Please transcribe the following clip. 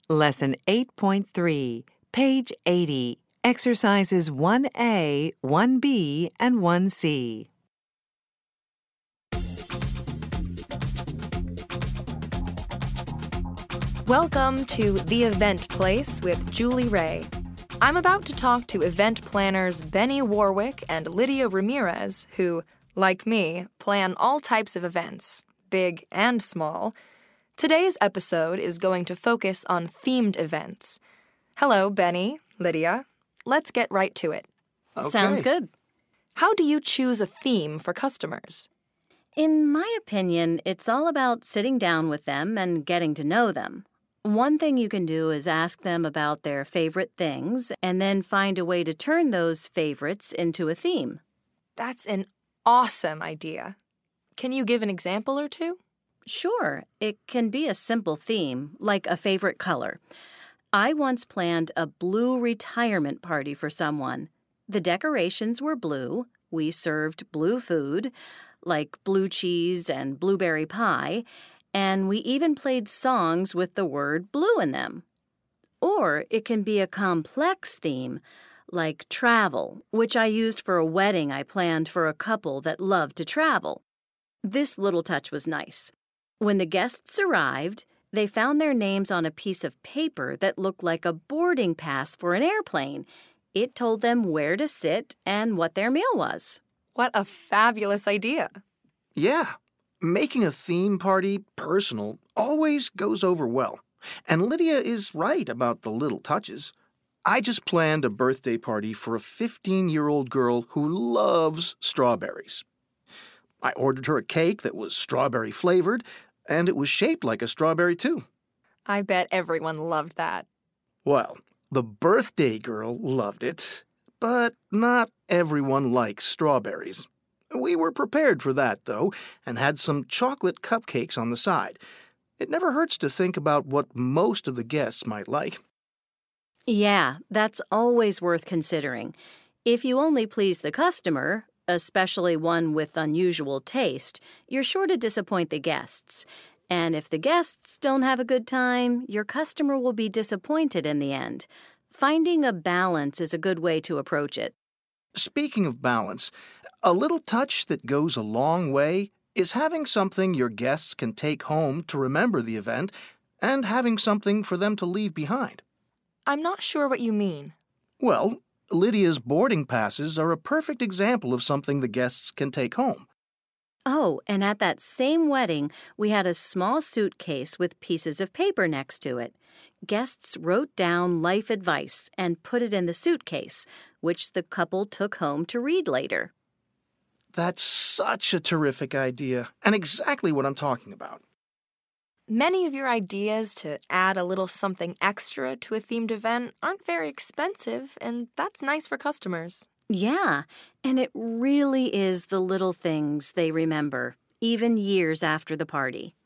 Lesson 8.3, page 80, exercises 1A, 1B, and 1C. Welcome to The Event Place with Julie Ray. I'm about to talk to event planners Benny Warwick and Lydia Ramirez, who, like me, plan all types of events, big and small. Today's episode is going to focus on themed events. Hello, Benny, Lydia. Let's get right to it. Okay. Sounds good. How do you choose a theme for customers? In my opinion, it's all about sitting down with them and getting to know them. One thing you can do is ask them about their favorite things and then find a way to turn those favorites into a theme. That's an awesome idea. Can you give an example or two? Sure, it can be a simple theme, like a favorite color. I once planned a blue retirement party for someone. The decorations were blue. We served blue food, like blue cheese and blueberry pie, and we even played songs with the word blue in them. Or it can be a complex theme, like travel, which I used for a wedding I planned for a couple that loved to travel. This little touch was nice. When the guests arrived, they found their names on a piece of paper that looked like a boarding pass for an airplane. It told them where to sit and what their meal was. What a fabulous idea. Yeah, making a theme party personal always goes over well. And Lydia is right about the little touches. I just planned a birthday party for a 15-year-old girl who loves strawberries. I ordered her a cake that was strawberry flavored, and it was shaped like a strawberry too. I bet everyone loved that. Well, the birthday girl loved it, but not everyone likes strawberries. We were prepared for that, though, and had some chocolate cupcakes on the side. It never hurts to think about what most of the guests might like. Yeah, that's always worth considering. If you only please the customer, especially one with unusual taste, you're sure to disappoint the guests. And if the guests don't have a good time, your customer will be disappointed in the end. Finding a balance is a good way to approach it. Speaking of balance, a little touch that goes a long way is having something your guests can take home to remember the event and having something for them to leave behind. I'm not sure what you mean. Well, Lydia's boarding passes are a perfect example of something the guests can take home. Oh, and at that same wedding, we had a small suitcase with pieces of paper next to it. Guests wrote down life advice and put it in the suitcase, which the couple took home to read later. That's such a terrific idea, and exactly what I'm talking about. Many of your ideas to add a little something extra to a themed event aren't very expensive, and that's nice for customers. Yeah, and it really is the little things they remember, even years after the party.